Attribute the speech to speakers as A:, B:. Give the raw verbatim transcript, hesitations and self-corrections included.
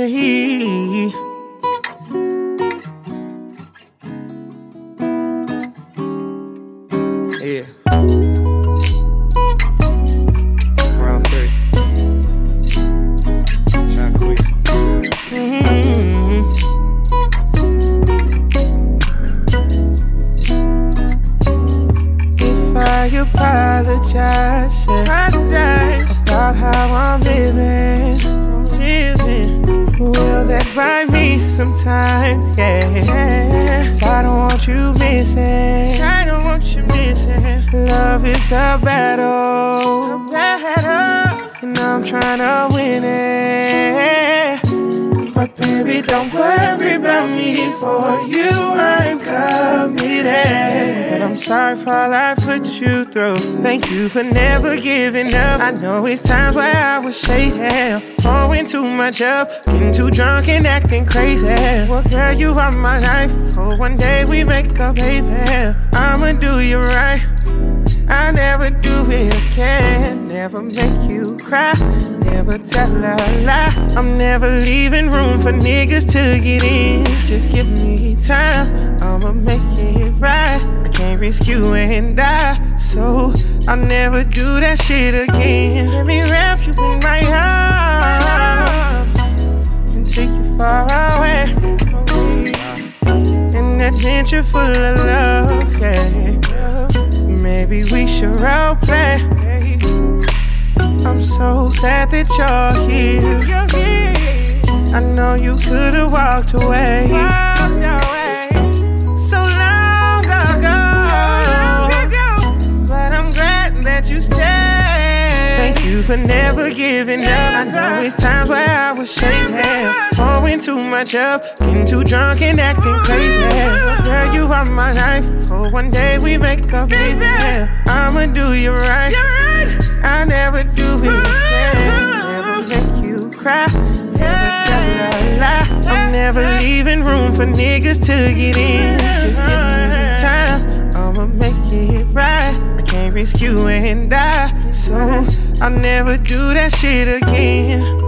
A: Yeah. Yeah. Round three. Try quick. Mm-hmm. If I apologize, yeah, apologize about how I'm living, I'm living. Will that buy me some time? Yeah. 'Cause I don't want you missing. I don't want you missing. Love is a battle, a battle, and I'm trying to win it. But baby, don't worry about me. For you, I'm committed. But I'm sorry for all I put you through. Thank you for never giving up. I know it's times where I was shaded, pouring too much up, getting too drunk and acting crazy. Well, girl, you are my life. Oh, one day we make a baby. I'ma do you right. I'll never do it again. Never make you cry, never tell a lie. I'm never leaving room for niggas to get in. Just give me time, I'ma make it right. I can't risk you and die, so I'll never do that shit again. Let me wrap you in my arms and take you far away. An adventure full of love, yeah. Maybe we should role play. I'm so glad that you're here. I know you could've walked away, so long ago, but I'm glad that you stayed. Thank you for never giving up. I know it's times where I was shaking, pouring too much up, getting too drunk and acting crazy. Girl, you are my life. Oh, one day we make a baby. I'ma do you right. I never do it again. Never make you cry, never tell a lie. I'm never leaving room for niggas to get in. Just give me time, I'ma make it right. I can't risk you and die, so I'll never do that shit again.